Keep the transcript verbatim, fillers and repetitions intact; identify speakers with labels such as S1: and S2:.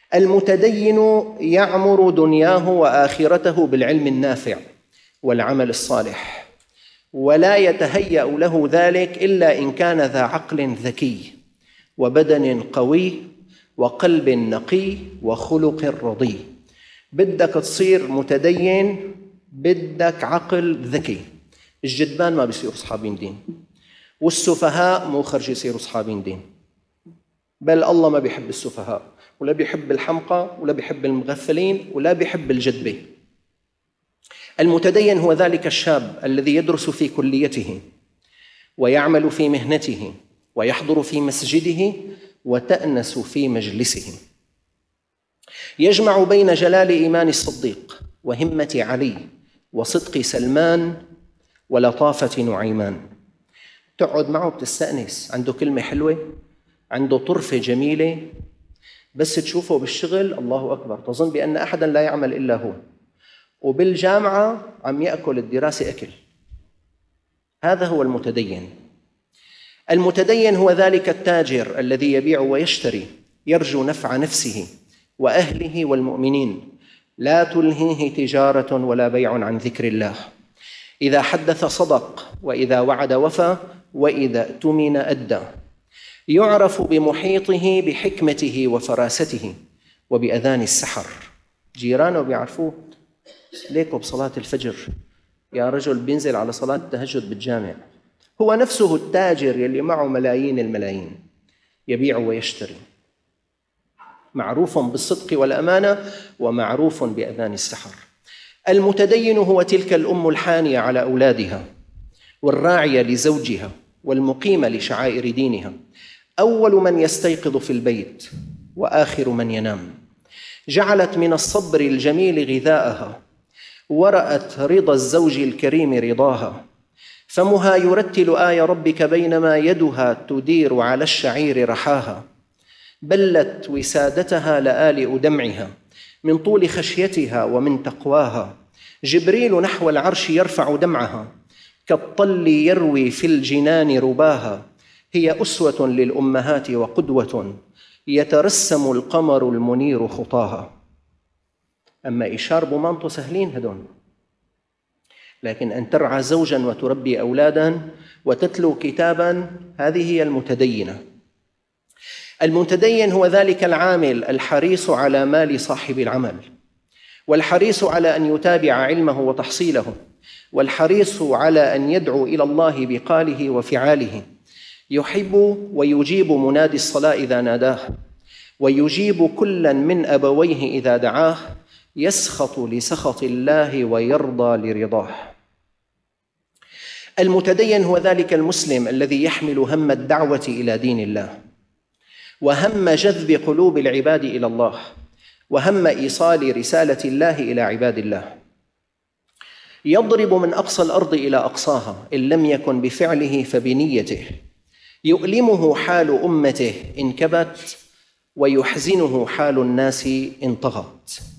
S1: المتدين يعمر دنياه وآخرته بالعلم النافع والعمل الصالح، ولا يتهيأ له ذلك إلا إن كان ذا عقل ذكي وبدن قوي وقلب نقي وخلق رضي. بدك تصير متدين بدك عقل ذكي. الجدبان ما بيصيروا أصحابين دين، والسفهاء مو خرج يصيروا أصحابين دين، بل الله ما بيحب السفهاء ولا بيحب الحمقى ولا بيحب المغفلين ولا بيحب الجدبة. المتدين هو ذلك الشاب الذي يدرس في كليته ويعمل في مهنته ويحضر في مسجده وتأنس في مجلسه، يجمع بين جلال إيمان الصديق وهمة علي وصدق سلمان ولطافة نعيمان. تقعد معه بتستأنس، عنده كلمة حلوة، عنده طرفة جميلة، بس تشوفه بالشغل الله أكبر تظن بأن أحداً لا يعمل إلا هو، وبالجامعة عم يأكل الدراسة أكل. هذا هو المتدين. المتدين هو ذلك التاجر الذي يبيع ويشتري، يرجو نفع نفسه وأهله والمؤمنين، لا تلهيه تجارة ولا بيع عن ذكر الله. إذا حدث صدق، وإذا وعد وفى، وإذا اؤتمن أدى. يعرف بمحيطه بحكمته وفراسته وبأذان السحر. جيرانه بيعرفوه ليكوا بصلاة الفجر، يا رجل بينزل على صلاة التهجد بالجامع. هو نفسه التاجر يلي معه ملايين الملايين، يبيع ويشتري، معروف بالصدق والأمانة ومعروف بأذان السحر. المتدين هو تلك الأم الحانية على أولادها والراعية لزوجها والمقيمة لشعائر دينها، أول من يستيقظ في البيت وآخر من ينام. جعلت من الصبر الجميل غذاءها، ورأت رضا الزوج الكريم رضاها. فمها يرتل آي ربك بينما يدها تدير على الشعير رحاها. بلت وسادتها لآلئ دمعها من طول خشيتها ومن تقواها. جبريل نحو العرش يرفع دمعها، كالطل يروي في الجنان رباها. هي أسوة للأمهات وقدوة، يترسم القمر المنير خطاها. أما إشار بمانطو سهلين هدون، لكن أن ترعى زوجاً وتربي أولادا وتتلو كتاباً، هذه هي المتدينة. المتدين هو ذلك العامل الحريص على مال صاحب العمل، والحريص على أن يتابع علمه وتحصيله، والحريص على أن يدعو إلى الله بقاله وفعاله. يحب ويجيب منادي الصلاة إذا ناداه، ويجيب كلا من أبويه إذا دعاه. يسخط لسخط الله ويرضى لرضاه. المتدين هو ذلك المسلم الذي يحمل هم الدعوة إلى دين الله، وهم جذب قلوب العباد إلى الله، وهم إيصال رسالة الله إلى عباد الله. يضرب من أقصى الأرض إلى أقصاها، إن لم يكن بفعله فبنيته. يؤلمه حال أمته إن كبت، ويحزنه حال الناس إن طغت.